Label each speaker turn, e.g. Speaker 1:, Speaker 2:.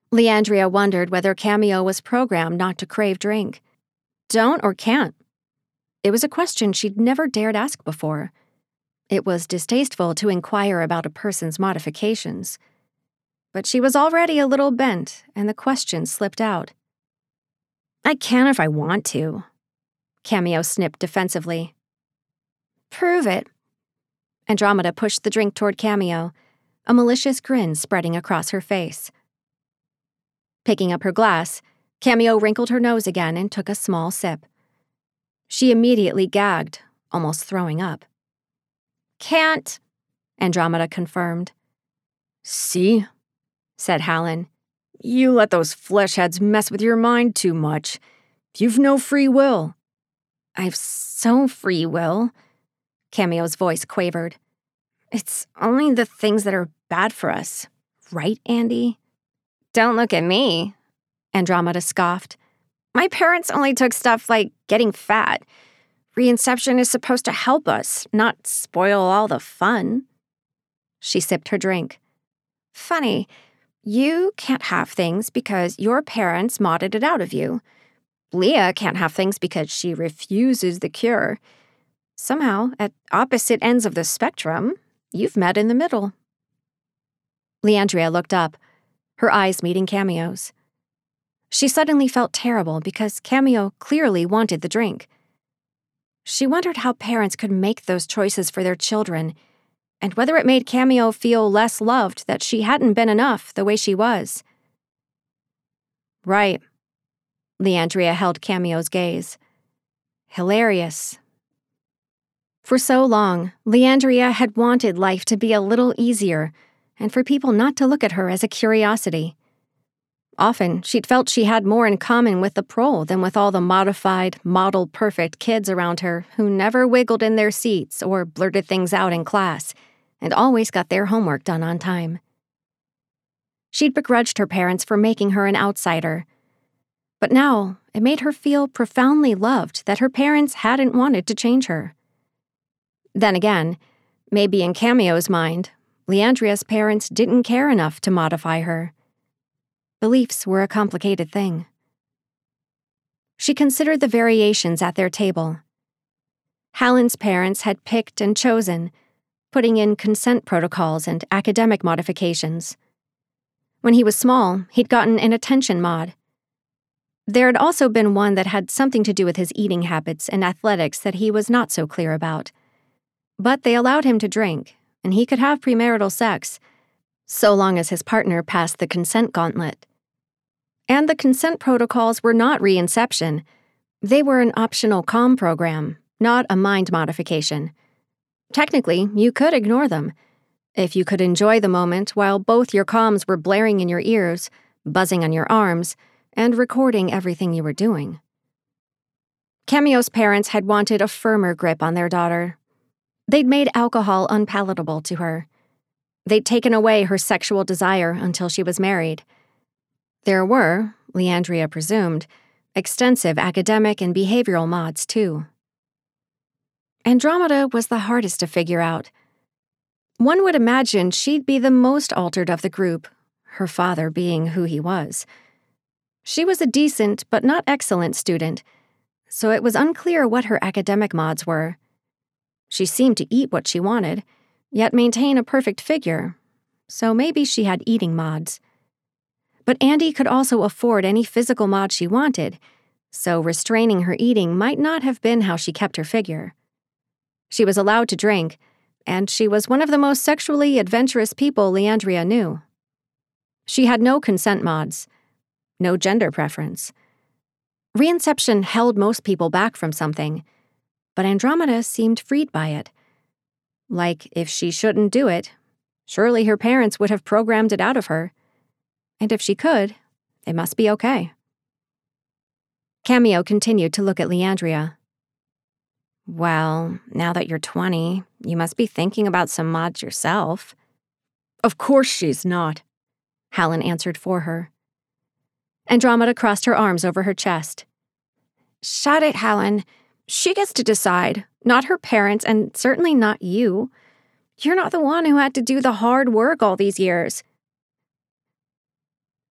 Speaker 1: Leandria wondered whether Cameo was programmed not to crave drink. Don't or can't? It was a question she'd never dared ask before. It was distasteful to inquire about a person's modifications. But she was already a little bent, and the question slipped out. I can if I want to, Cameo snipped defensively. Prove it. Andromeda pushed the drink toward Cameo, a malicious grin spreading across her face. Picking up her glass, Cameo wrinkled her nose again and took a small sip. She immediately gagged, almost throwing up. Can't, Andromeda confirmed. See, said Hallen. You let those flesh heads mess with your mind too much. You've no free will. I've so free will, Cameo's voice quavered. It's only the things that are bad for us, right, Andy? Don't look at me, Andromeda scoffed. My parents only took stuff like getting fat. Reinception is supposed to help us, not spoil all the fun. She sipped her drink. Funny, you can't have things because your parents modded it out of you. Leah can't have things because she refuses the cure. Somehow, at opposite ends of the spectrum, you've met in the middle. Leandria looked up, her eyes meeting Cameo's. She suddenly felt terrible because Cameo clearly wanted the drink. She wondered how parents could make those choices for their children, and whether it made Cameo feel less loved that she hadn't been enough the way she was. Right. Leandria held Cameo's gaze. Hilarious. For so long, Leandria had wanted life to be a little easier, and for people not to look at her as a curiosity. Often, she'd felt she had more in common with the prole than with all the modified, model-perfect kids around her who never wiggled in their seats or blurted things out in class, and always got their homework done on time. She'd begrudged her parents for making her an outsider. But now, it made her feel profoundly loved that her parents hadn't wanted to change her. Then again, maybe in Cameo's mind, Leandria's parents didn't care enough to modify her. Beliefs were a complicated thing. She considered the variations at their table. Hallen's parents had picked and chosen, putting in consent protocols and academic modifications. When he was small, he'd gotten an attention mod. There had also been one that had something to do with his eating habits and athletics that he was not so clear about. But they allowed him to drink, and he could have premarital sex, so long as his partner passed the consent gauntlet. And the consent protocols were not reinception. They were an optional comm program, not a mind modification. Technically, you could ignore them. If you could enjoy the moment while both your comms were blaring in your ears, buzzing on your arms, and recording everything you were doing. Cameo's parents had wanted a firmer grip on their daughter. They'd made alcohol unpalatable to her. They'd taken away her sexual desire until she was married. There were, Leandria presumed, extensive academic and behavioral mods, too. Andromeda was the hardest to figure out. One would imagine she'd be the most altered of the group, her father being who he was. She was a decent but not excellent student, so it was unclear what her academic mods were. She seemed to eat what she wanted, yet maintain a perfect figure, so maybe she had eating mods. But Andy could also afford any physical mod she wanted, so restraining her eating might not have been how she kept her figure. She was allowed to drink, and she was one of the most sexually adventurous people Leandria knew. She had no consent mods, no gender preference. Reinception held most people back from something, but Andromeda seemed freed by it. Like, if she shouldn't do it, surely her parents would have programmed it out of her. And if she could, it must be okay. Cameo continued to look at Leandria. Well, now that you're 20, you must be thinking about some mods yourself. Of course she's not, Hallen answered for her. Andromeda crossed her arms over her chest. Shut it, Hallen. She gets to decide, not her parents, and certainly not you. You're not the one who had to do the hard work all these years.